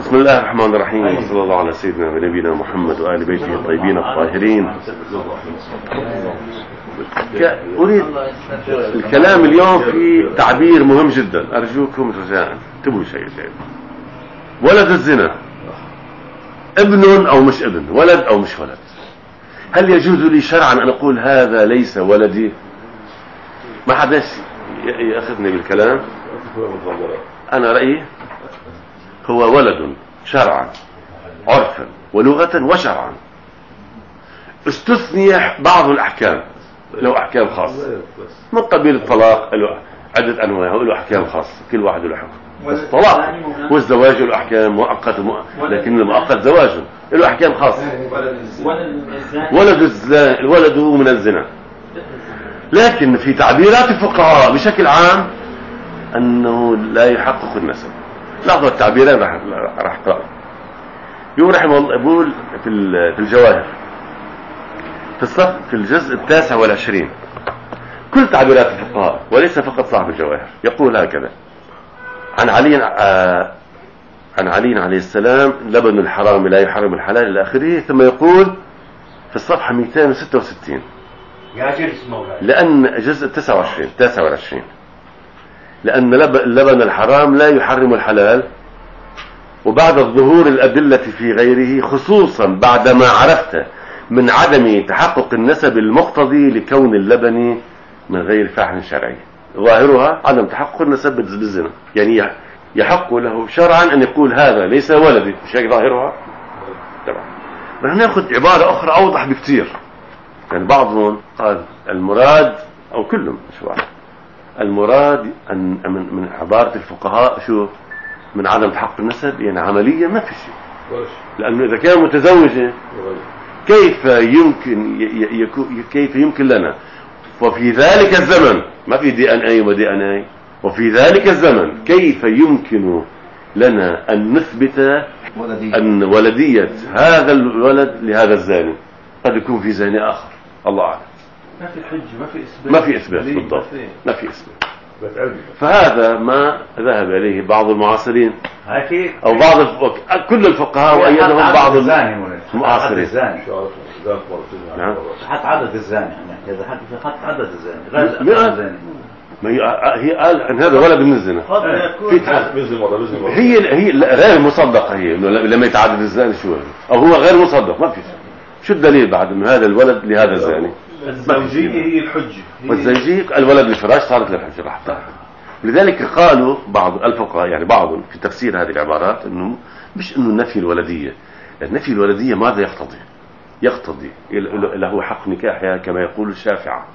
بسم الله الرحمن الرحيم، صلى الله على سيدنا ونبينا محمد وآل بيته الطيبين الطاهرين. أريد الكلام اليوم في تعبير مهم جدا، أرجوكم رجاء انتبهوا شيء. ولد الزنا ابن أو مش ابن، ولد أو مش ولد، هل يجوز لي شرعا أن أقول هذا ليس ولدي؟ ما حدش يأخذني بالكلام. أنا رأيي هو ولد شرعا عرفا ولغة وشرعا، استثني بعض الأحكام، له أحكام خاصة من قبيل الطلاق، له عدة أنواع وله أحكام خاصة، كل واحد له حكم. الطلاق والزواج له أحكام مؤقت، لكن المؤقت زواج له أحكام خاصة. الولد من الزنا، لكن في تعبيرات الفقهاء بشكل عام أنه لا يحقق النسب. لاحظوا التعبيرين راح اقرأ. يقول رحمه الله، يقول في الجواهر في الصف في الجزء 29 كل تعبيرات الفقهاء وليس فقط صاحب الجواهر، يقول هكذا: عن علي عليه السلام: لبن الحرام لا يحرم الحلال إلى آخره. ثم يقول في الصفحة 266 لأن جزء 29 لأن لبن الحرام لا يحرم الحلال، وبعد ظهور الأدلة في غيره، خصوصا بعدما عرفت من عدم تحقق النسب المقتضي لكون اللبن من غير فاحش شرعي. ظاهرها عدم تحقق النسب بالزنا، يعني يحق له شرعا أن يقول هذا ليس ولدي، مش هيك ظاهرها؟ طبعا بدنا ناخذ عبارة أخرى أوضح بكثير. يعني بعضهم قال المراد، أو كلهم شو المراد أن من عبارة الفقهاء شو من عدم تحقق النسب، يعني عمليا ما في شيء، لأنه إذا كان متزوجة كيف يمكن لنا وفي ذلك الزمن، ما في دي ان اي ودي ان اي، وفي ذلك الزمن كيف يمكن لنا أن نثبت أن ولدية هذا الولد لهذا الزاني؟ قد يكون في زاني آخر، الله أعلم. ما في حج، ما في إثبات بالضبط، ما في إثبات. فهذا ما ذهب إليه بعض المعاصرين أو كل الفقهاء، وأيدهم بعض المعاصرين. نعم. حط عدد الزاني، إذا حط عدد الزاني هي قال أن هذا ولد من الزنا، هي غير مصدقة، هي لما يتعدد الزاني شو أو هو غير مصدق، ما في شو الدليل بعد أن هذا الولد لهذا الزاني؟ الزوجية هي الحجة، والزوجية الولد للفراش صارت للحجة راح تعرف. لذلك قالوا بعض الفقهاء، يعني بعضهم في تفسير هذه العبارات، انه مش انه نفي الولدية، النفي الولدية ماذا يقتضي له حق نكاح كما يقول الشوافعة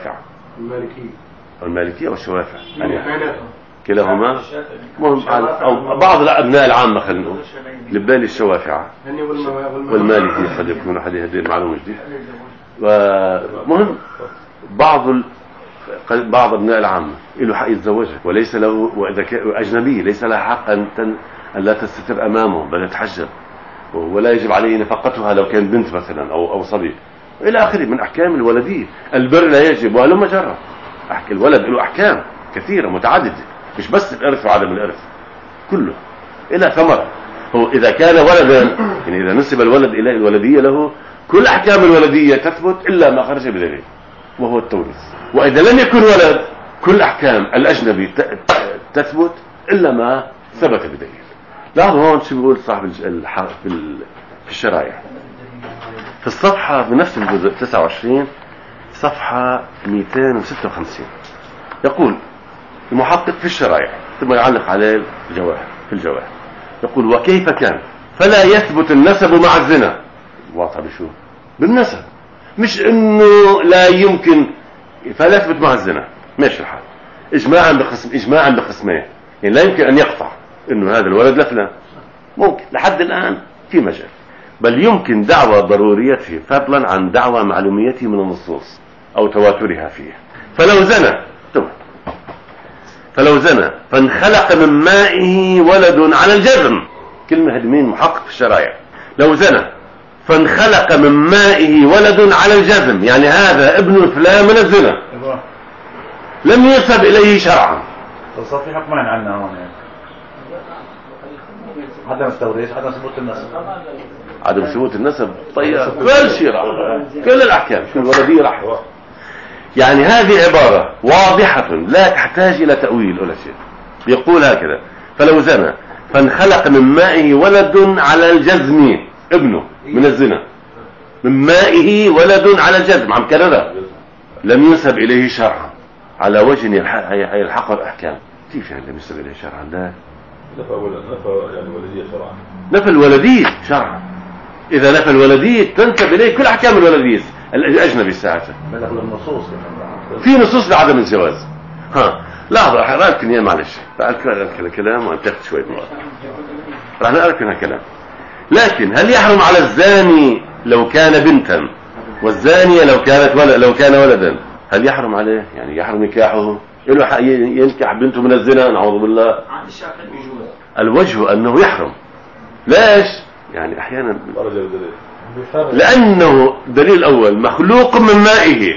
المالكية والشوافع، يعني كلاهما مهم، او بعض الابناء العامة خلينا نقول لبالي الشوافعة والمالكية قد يكون هذه المعلومة جديدة. ومهم بعض ابناء العامة له حق يتزوجها، وليس له، واذا كان اجنبي ليس له حق ان لا تستتر امامه بل يتحجب، ولا يجب عليه نفقتها لو كان بنت مثلا او صبي الى اخره من احكام الولديه. البر لا يجب وهلم جرى. احكي الولد له احكام كثيره متعدده، مش بس الارث وعدم الارث، كله الى ثمره. هو اذا كان ولدا، يعني اذا نسب الولد الى الولديه له كل احكام الولديه تثبت الا ما خرج بدليل وهو التوريث. واذا لم يكن ولد كل احكام الاجنبي تثبت الا ما ثبت بدليل. لاحظوا هون شو بيقول صاحب في الشرائع في الصفحة بنفس الجزء 29 صفحة 256 يقول المحقق في الشرائع، ثم يعلق عليه في الجواهر، يقول: وكيف كان فلا يثبت النسب مع الزنا. واضح بشو؟ بالنسب، مش انه لا يمكن، فلا يثبت مع الزنا، ماشي الحال اجماعا بقسمين، يعني لا يمكن ان يقطع انه هذا الولد لفلان، ممكن لحد الان في مجال، بل يمكن دعوى ضروريته فضلا عن دعوى معلوميته من النصوص او تواترها فيه. فلو زنى فانخلق من مائه ولد على الجزم، كلمة هدمين محقق في الشرائع، لو زنى فانخلق من مائه ولد على الجزم، يعني هذا ابن فلان من الزنا، لم ينسب اليه شرعا. صار في حكمان عنا هون، عدم التوريث، عدم ثبوت النسب. عدم ثبوت النسب، طيب كل شيء راح، كل الاحكام شو الولديه راح. يعني هذه عباره واضحه لا تحتاج الى تاويل ولا شيء. يقول هكذا: فلو زنى فانخلق من مائه ولد على الجزم، ابنه من الزنا، من مائه ولد على الجزم، عم كررها، لم ينسب اليه شرعا على وجه يلحق الاحكام. كيف يعني لم ينسب اليه شرعا؟ لا، نفى يعني الولديه شرعا، نفى الولديه شرعا. اذا نفى الولديه تنسب اليه كل احكام الولديه الاجنبي ساعتها. بلغ النصوص في نصوص لعدم الجواز. لحظه راح اقرا لكم اياه، معلش اقرا كلام وانتهت شويه مرات، راح نقرا لكم هالكلام. لكن هل يحرم على الزاني لو كان بنتا والزانيه لو كان ولدا؟ هل يحرم عليه؟ يعني يحرم نكاحه؟ له ينكح بنته من الزنا؟ نعوذ بالله. الوجه انه يحرم. ليش؟ يعني احيانا لانه دليل الاول مخلوق من مائه.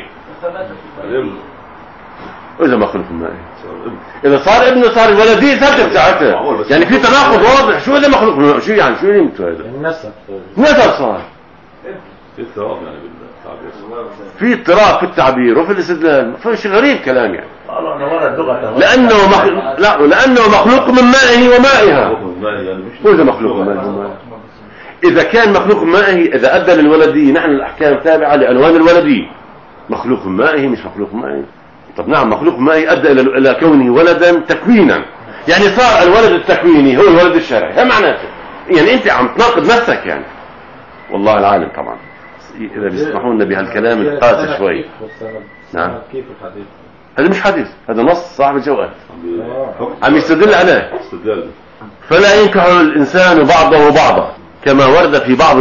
اذا مخلوق من مائه، اذا صار ابنه صار ولديه ثبت ساعتها. يعني في تناقض واضح. شو اذا مخلوق من مائه؟ شو يعني شو يمتوا هذا؟ نسب صار في اضطراب يعني بالتعبير، في اضطراب في التعبير وفي الاستدلال. شيء غريب كلام يعني. لانه مخلوق من مائه ومائها. واذا مخلوق من مائه ومائها، اذا كان مخلوق من مائه، اذا ادى للولديه، نحن الاحكام تابعه لعنوان الولديه. مخلوق من مائه مش مخلوق من مائه. طب نعم، مخلوق من مائه ادى الى كونه ولدا تكوينا، يعني صار الولد التكويني هو الولد الشرعي. هذا معناته يعني انت عم تناقض نفسك يعني. والله العالم طبعا اذا بيسمحوا لنا بهالكلام القاسي شوي. نعم، كيف الحديث؟ هذا مش حديث، هذا نص صاحب الجواب عم يستدل عليه. فلا ينكح الانسان بعضه بعضا، كما ورد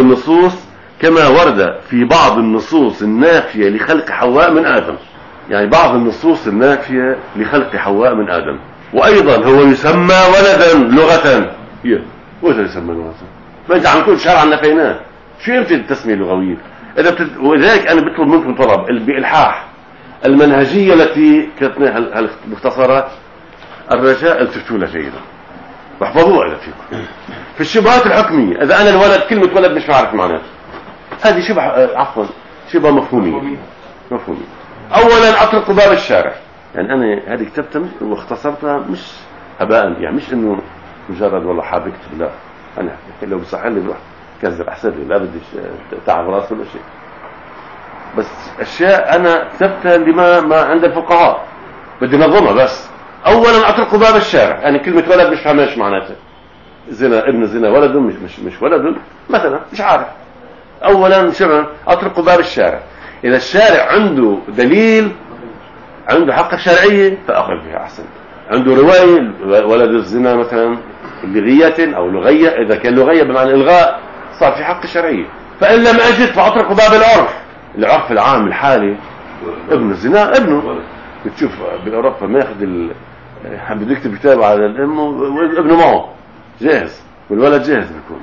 في بعض النصوص النافية لخلق حواء من آدم. يعني بعض النصوص النافية لخلق حواء من آدم. وأيضا هو يسمى ولدا لغة. وإذا يسمى لغة، ما أنت عم تقول شرعا نفيناه، شو يمكن التسمية اللغوية؟ ولذلك أنا بطلب منكم طلب بإلحاح المنهجية التي كتبناها المختصرات، الرجاء التفتوا لها جيدا واحفظوها إذا فيكم. في الشبهات الحكمية، إذا أنا الولد كلمة ولد مش عارف معناته، هذه شبه مفهومية. أولا أطرق باب الشارع. يعني أنا هذه كتبتها واختصرتها مش هباء، يعني مش إنه مجرد والله حاب اكتب، لا، أنا لو بصح لي بروح كذب أحسن لي، لا بدي تعب راسي ولا شيء. بس أشياء أنا كتبتها اللي ما عند الفقهاء بدي نظمها. بس أولا أطرق باب الشارع، يعني كلمة ولد مش فاهمش معناتها. زنا، ابن زنا، ولد مش ولد مثلا، مش عارف. اولا شبه اطرق باب الشارع. اذا الشارع عنده دليل، عنده حق شرعيه، فاخذ بها احسن. عنده روايه ولد الزنا مثلا لغيه او لغيه، اذا كان لغيه بمعنى الغاء صار في حق شرعيه. فان لم اجد فاطرق باب العرف العام الحالي. ابن الزنا ابنه، بتشوف باوروبا ما ياخذ بده يكتب كتاب على الام وابنه معه جاهز، والولد جاهز بيكون.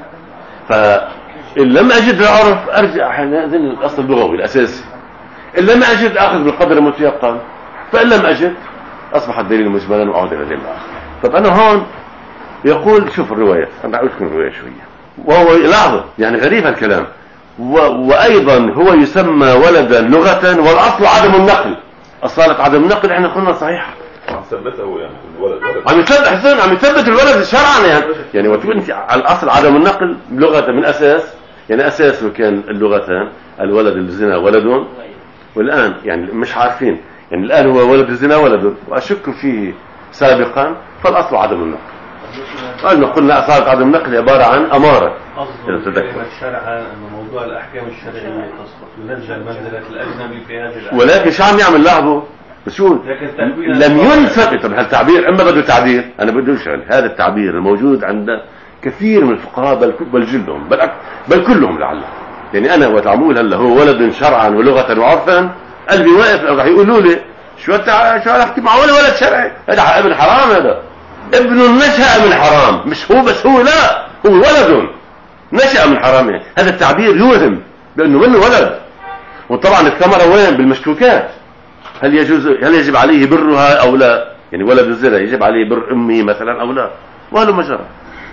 فإن لم أجد العرف أرجع حينئذ الأصل اللغوي الأساسي. إن لم أجد أخذ بالقدر المتيقن. فإن لم أجد أصبح الدليل مجملا وأعود إلى دليل آخر. طب أنا هون يقول شوف الرواية، أنا أقول لكم الرواية شوية، وهو لحظة يعني غريب هالكلام. وأيضا هو يسمى ولدا لغة، والأصل عدم النقل. أصالة عدم النقل احنا قلنا صحيح، عم ثبته يعني الولد عم يثبت حسين، عم يثبت الولد شرعا يعني وتقول انت على الاصل عدم النقل لغه من اساس، يعني اساسه كان اللغتان، الولد الزنا ولد، والان يعني مش عارفين، يعني الان هو ولد الزنا ولد واشك فيه سابقا، فالاصل عدم النقل. قلنا اصالة عدم النقل عباره عن اماره. اذا تذكر الشرع ان موضوع الاحكام الشرعيه تسقط وينزل منزله الاجنبي في هذه الاحكام. ولكن شو عم يعمل لاحظوا شو لم ينسب. طب هالتعبير اما بده تعبير، انا بدي اشغل هذا التعبير الموجود عند كثير من الفقهاء، بل جلهم بل كلهم لعله. يعني انا وتعمول هلا هو ولد شرعا ولغه وعرفا، قلبي واقف راح يقولوا لي شو احكي مع ولد شرعي؟ هذا ابن حرام، هذا ابن نشأ من حرام، مش هو بس، هو لا، هو ولد نشأ من حرام. يعني هذا التعبير يوهم بانه منه ولد. وطبعا الثمره وين؟ بالمشكوكات. هل يجب عليه برها او لا؟ يعني ولد الزنا يجب عليه بر امه مثلا او لا؟ وهذا مجرى.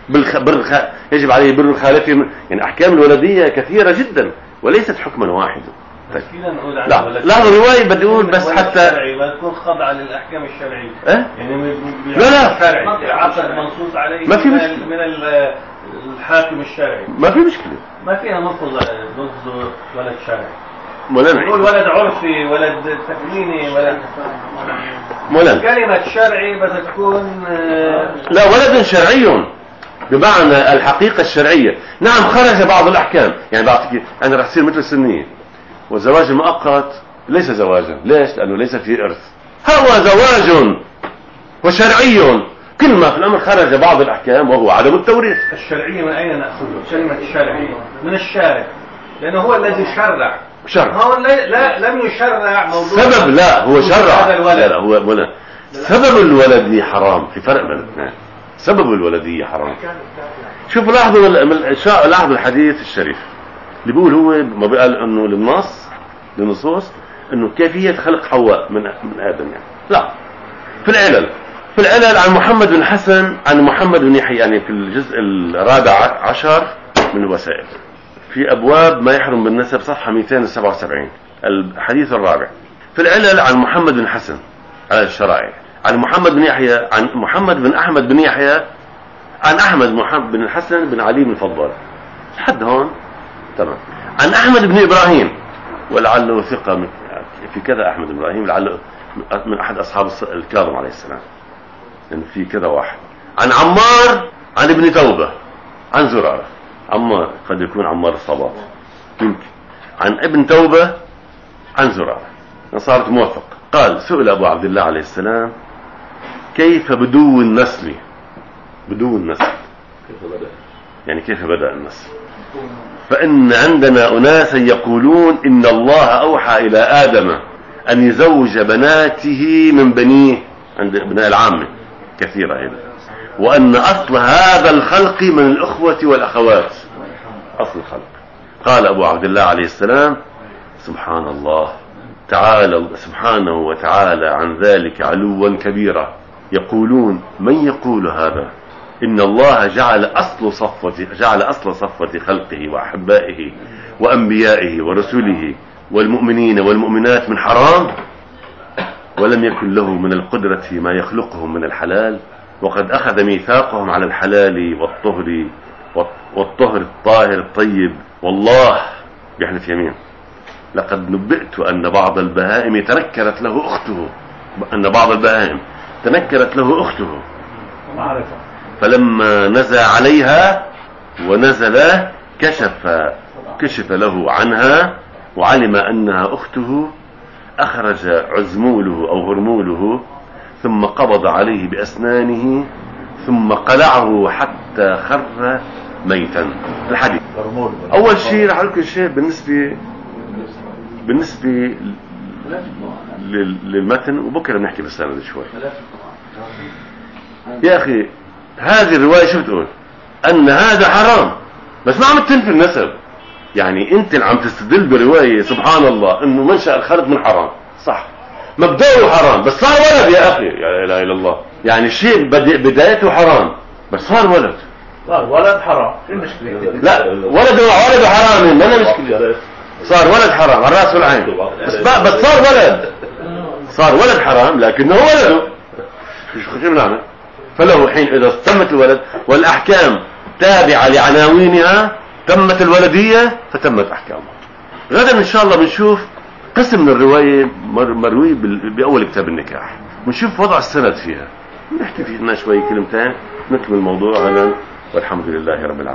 يجب عليه بر خالته. يعني أحكام الولدية كثيرة جدا وليست حكما واحدا. فينا نقول عن لا لحظة، الرواية بدي أقول بس حتى ما تكون خاضعة للأحكام الشرعية. يعني لا شرعي عقد منصوص عليه ما في من الحاكم الشرعي، ما في مشكلة، ما فيها نلفظ ولد شرعي، مولانا نقول ولد عرفي، ولد تكويني، مولانا كلمة شرعي بدها تكون لا ولد شرعي بمعنى الحقيقة الشرعية. نعم خرج بعض الأحكام، يعني بعطيك أنا رح تصير مثل السنية، والزواج المؤقت ليس زواجا. ليش؟ لأنه ليس فيه إرث. هو زواج وشرعي، كل ما في الأمر خرج بعض الأحكام وهو عدم التوريث. الشرعية من أين نأخذه؟ كلمة الشرعي من الشارع، لأنه هو الذي شرع. هو لم يشرع موضوع سبب، لا هو شرع هذا الولد. لا هو ولا سبب الولدية حرام، في فرق بين الاثنين. سبب الولدية حرام. شوفوا لاحظوا الحديث الشريف اللي بيقول هو ما بيقال انه للنصوص انه كيفية خلق حواء من آدم. يعني لا، في العلل عن محمد بن حسن عن محمد بن يحيى، يعني في الجزء 14 من الوسائل في أبواب ما يحرم بالنسب صفحة 277 الحديث الرابع. في العلل عن محمد بن حسن على الشرائع عن محمد بن يحيى عن محمد بن أحمد بن يحيى عن أحمد محمد بن الحسن بن علي بن الفضال لحد هون تمام. عن أحمد بن إبراهيم ولعله ثقة في كذا، أحمد بن إبراهيم لعله من أحد أصحاب الكاظم عليه السلام، يعني في كذا واحد. عن عمار عن ابن توبة عن زرارة. عمار قد يكون عمار الصباط يمكن. عن ابن توبة عن زرارة صارت موفق. قال سئل أبو عبد الله عليه السلام كيف بدو النسل يعني كيف بدأ النسل؟ فإن عندنا أناسا يقولون إن الله أوحى إلى آدم أن يزوج بناته من بنيه، عند ابناء العامة كثيرة هنا، وأن أصل هذا الخلق من الأخوة والأخوات، أصل الخلق. قال أبو عبد الله عليه السلام سبحان الله تعالى سبحانه وتعالى عن ذلك علوا كبيرا. يقولون من يقول هذا؟ إن الله جعل أصل صفة خلقه وأحبائه وأنبيائه ورسله والمؤمنين والمؤمنات من حرام، ولم يكن له من القدرة ما يخلقهم من الحلال، وقد أخذ ميثاقهم على الحلال والطهر الطاهر الطيب. والله بيحلف يمين لقد نبئت أن بعض البهائم تنكرت له أخته معرفة، فلما نزل عليها ونزل كشف له عنها وعلم أنها أخته، أخرج عزموله أو هرموله ثم قبض عليه بأسنانه ثم قلعه حتى خر ميتا. الحديث أول شيء رح أقول شيء بالنسبة للمتن، وبكرة بنحكي بالسند شوي. يا أخي هذه الرواية شو بتقول؟ أن هذا حرام، بس ما عم تنفي النسب. يعني أنت عم تستدل برواية سبحان الله إنه منشأ الخلق من حرام، صح، مبدأه حرام بس صار ولد. يا أخي يا إله إلا الله، يعني شيء بدايته حرام بس صار ولد. ولد حرام، شو المشكلة؟ لا ولد حرام، ما أنا مشكلة، صار ولد حرام على الرأس والعين، بس صار ولد حرام لكنه ولده. شو بنعمل؟ فله حين إذا تمت الولد والأحكام تابعة لعناوينها تمت الولدية فتمت أحكامها. غدا إن شاء الله بنشوف قسم من الرواية مروي بأول كتاب النكاح، بنشوف وضع السند فيها، نحكي فينا شوي كلمتين نكمل الموضوع غدا، والحمد لله رب العالمين.